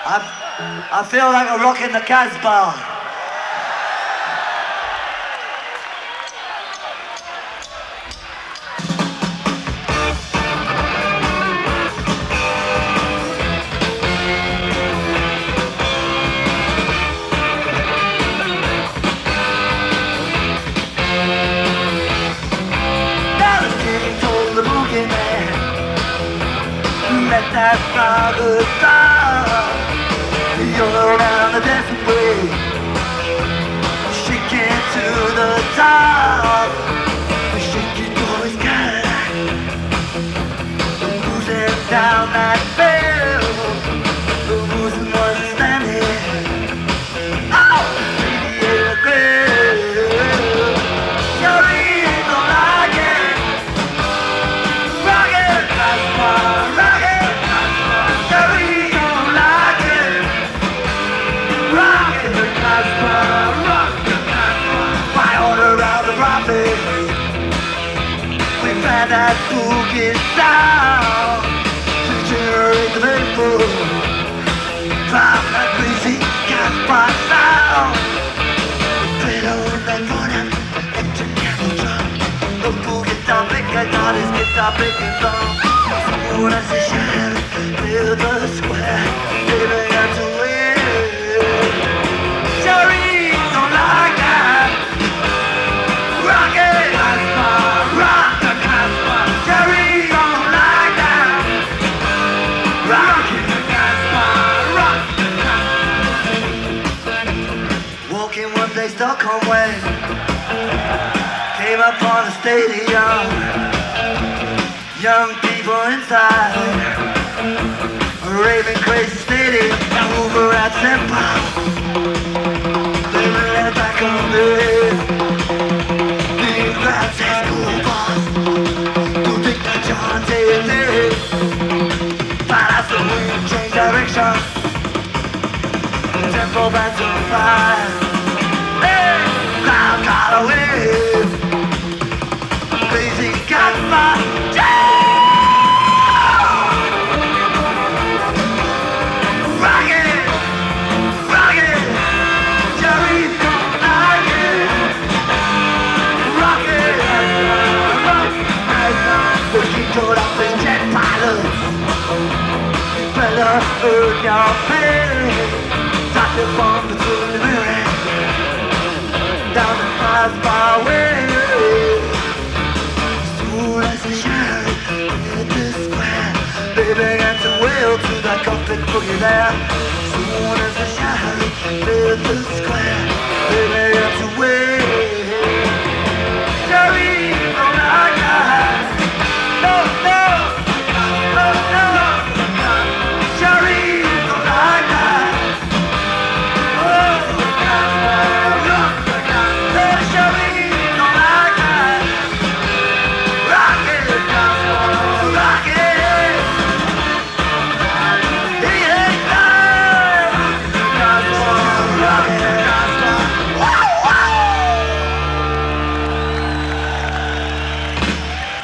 I feel like a rock in the Casbah. Now the king told the boogeyman, let that fire start. You're around the dancing way, shaking to the top. The shaking boys got cruising down that bell. The losing was standing. Oh, radiator grill. Jerry don't like it. Rocket, rocket, Jerry don't like it. Rock the Casbah, by order of the prophet, we found that boogie sound to generate the vapor from that crazy Casbah sound. Better than morning, electric drum. The boogie topic, I got his guitar picking song. Soon as the shadow filled the square, baby got to win. Jerry don't like that. Rock it, rock the Casbah. Jerry don't like that. Rock it, rock the Casbah. Walking one day Stockholm way, came upon a stadium. Young people inside, a raving crazy stadium. Over at St. Paul. Back on the head, the crowd says cool boss. Don't think that John takes it. But I saw we change direction. Tempo back to fire. Hey, crowd got away. Crazy got my jam. Rock it, rock it. Jerry don't like it. Rock it, rock it. But he told us the jet pilots, better earn your pay. Stop the bomb between the mirror, down the Casbah way. Soon as the shadow hit the square, they began to wail to the Gothic boogie there. Soon as the shadow hit the square, they began